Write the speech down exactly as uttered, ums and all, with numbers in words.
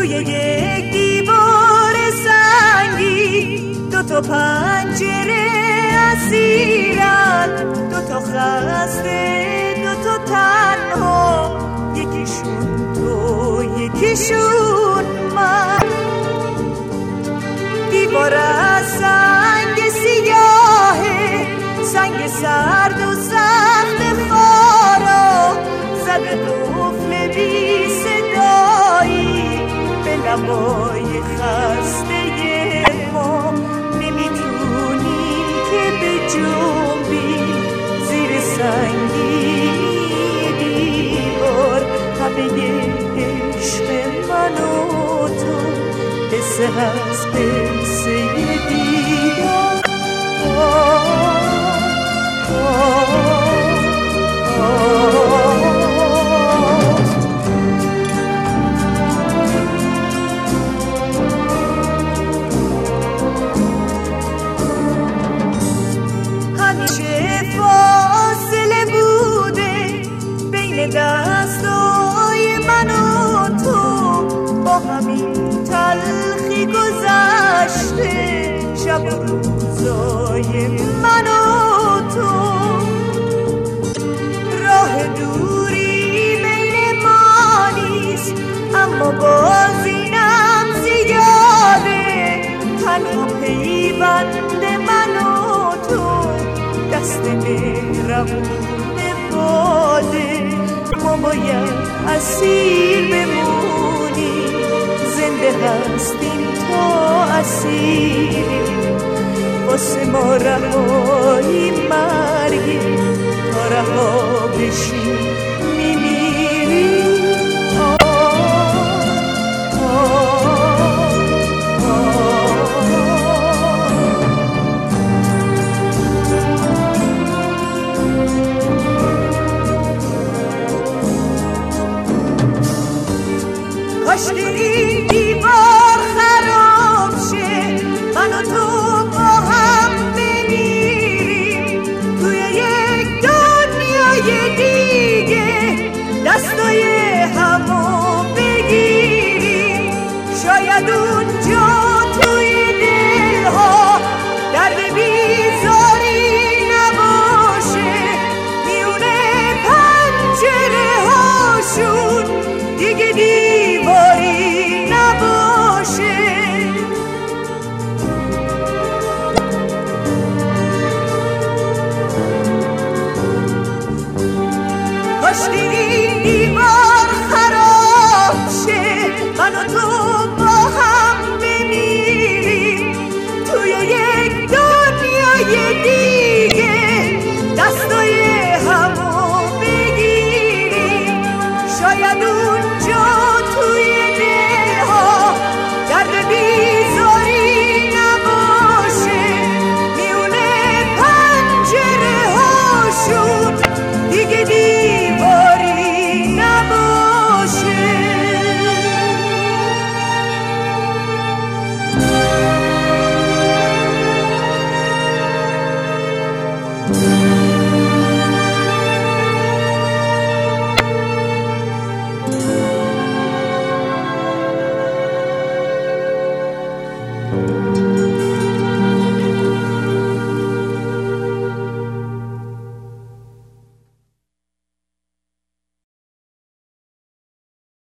روی یک دیوار سنگی دو تا پنجره اسیرن، دو تا خسته دو تا تنها، یکیشون تو یکیشون من. دیوار از سنگ سیاهه، سنگ سرد و سخت خارا، زده قفل بی صدایی به لبای خسته ما. نمیتونی که به جنبی زیر سنگی دیوار، همه عشق من و تو قصه هست قصه دیدار. همیشه فاصله بوده بین دستای من و تو، با همین تلخی گذشته شب و روزای من و تو. راه دوری بین ما نیست اما باز اینم زیاده، تنها پیوند من و تو دست مهربون باده. ما باید اسیر بمونی، زنده هستیم تا اسیری، واسه ما رهایی من